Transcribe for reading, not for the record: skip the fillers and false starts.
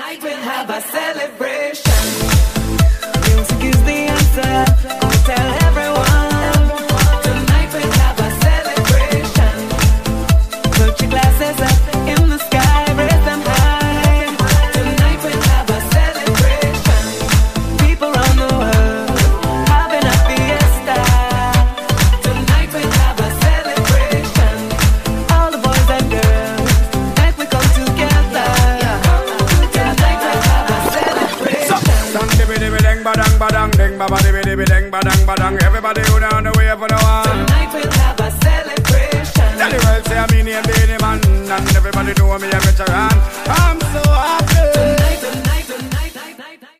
Tonight we'll have a celebration. Music is the answer. Go tell everyone. Tonight we'll have a celebration. Put your glasses up in the sky, raise them high. Tonight we'll have a celebration. People around the world having a fiesta. Tonight we'll have a celebration. All the boys and girls, tonight we come together. Tonight we'll have a celebration. Dang dibby dibby dang badang badang ding baba dibby dibby dang badang badang. Everybody who down the way for the one. Tonight we'll have a celebration. Tell the world say I'm in here, baby man, and everybody know me a veteran.